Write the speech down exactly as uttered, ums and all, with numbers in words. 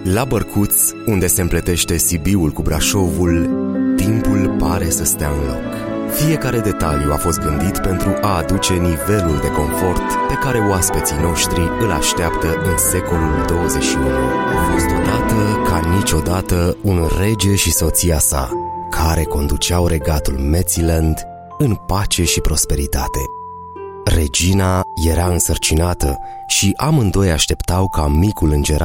La Bărcuț, unde se împletește Sibiul cu Brașovul, timpul pare să stea în loc. Fiecare detaliu a fost gândit pentru a aduce nivelul de confort pe care oaspeții noștri îl așteaptă în secolul douăzeci și unu. A fost odată ca niciodată un rege și soția sa, care conduceau regatul Mețiland în pace și prosperitate. Regina era însărcinată și amândoi așteptau ca micul îngeraș